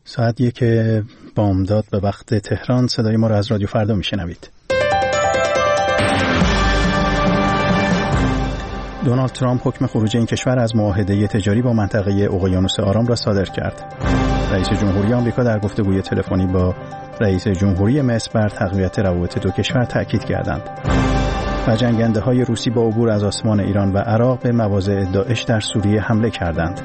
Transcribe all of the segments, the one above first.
ساعت 1 بامداد به وقت تهران. صدای ما را از رادیو فردا میشنوید. دونالد ترامپ حکم خروج این کشور از معاهده تجاری با منطقه اقیانوس آرام را صادر کرد. رئیس جمهوری آمریکا در گفتگوی تلفنی با رئیس جمهوری مصر بر تقویت روابط دو کشور تاکید کردند. و جنگنده‌های روسی با عبور از آسمان ایران و عراق به مواضع داعش در سوریه حمله کردند.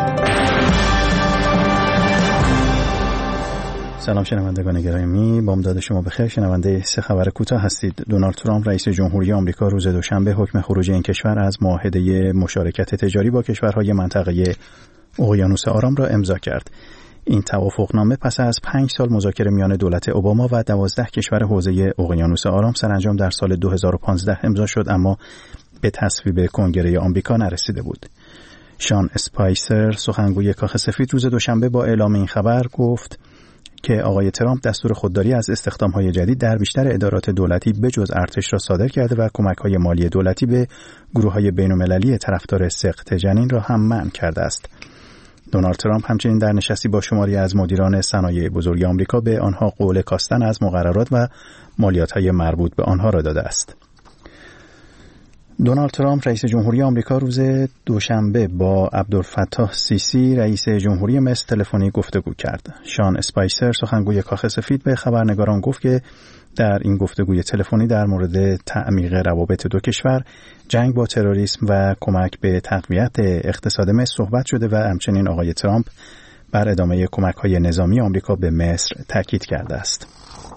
سلام شنوندگان گرامی، بامداد شما بخیر. شنونده سه خبر کوتاه هستید. دونالد ترامپ رئیس جمهوری آمریکا روز دوشنبه حکم خروج این کشور از معاهده مشارکت تجاری با کشورهای منطقه اقیانوس آرام را امضا کرد. این توافقنامه پس از 5 سال مذاکره میان دولت اوباما و 12 کشور حوزه اقیانوس آرام سرانجام در سال 2015 امضا شد، اما به تصویب کنگره آمریکا نرسیده بود. شان اسپایسر، سخنگوی کاخ سفید، روز دوشنبه با اعلام این خبر گفت که آقای ترامپ دستور خودداری از استخدام‌های جدید در بیشتر ادارات دولتی بجز ارتش را صادر کرده و کمک‌های مالی دولتی به گروه‌های بین‌المللی طرفدار سقط جنین را هم منع کرده است. دونالد ترامپ همچنین در نشستی با شماری از مدیران صنایع بزرگ آمریکا به آنها قول کاستن از مقررات و مالیات‌های مربوط به آنها را داده است. دونالد ترامپ رئیس جمهوری آمریکا روز دوشنبه با عبدالفتاح سیسی رئیس جمهوری مصر تلفنی گفتگو کرد. شان اسپایسر، سخنگوی کاخ سفید، به خبرنگاران گفت که در این گفتگوی تلفنی در مورد تعمیق روابط دو کشور، جنگ با تروریسم و کمک به تقویت اقتصاد مصر صحبت شده و همچنین آقای ترامپ بر ادامه کمک‌های نظامی آمریکا به مصر تاکید کرده است.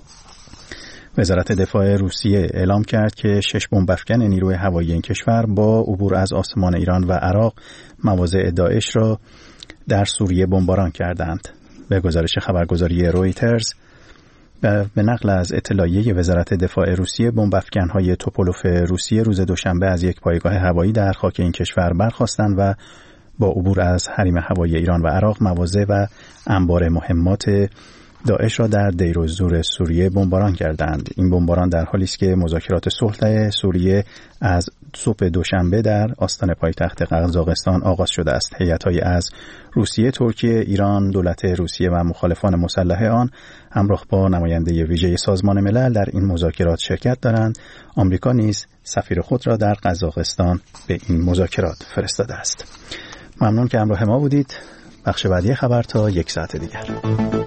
وزارت دفاع روسیه اعلام کرد که 6 بمب‌افکن نیروی هوایی این کشور با عبور از آسمان ایران و عراق مواضع داعش را در سوریه بمباران کردند. به گزارش خبرگزاری رویترز، به نقل از اطلاعیه وزارت دفاع روسیه، بمب‌افکن‌های توپولوف روسیه روز دوشنبه از یک پایگاه هوایی در خاک این کشور برخاستند و با عبور از حریم هوایی ایران و عراق مواضع و انبار مهمات داعش را در دیر الزور سوریه بمباران کردند. این بمباران در حالی است که مذاکرات صلح سوریه از صبح دوشنبه در آستان پایتخت قزاقستان آغاز شده است. هیئت‌های از روسیه، ترکیه، ایران، دولت روسیه و مخالفان مسلح آن همراه با نماینده ویژه سازمان ملل در این مذاکرات شرکت دارند. آمریکا نیز سفیر خود را در قزاقستان به این مذاکرات فرستاده است. ممنون که همراه ما بودید. بخش بعدی خبر تا 1 ساعت دیگر.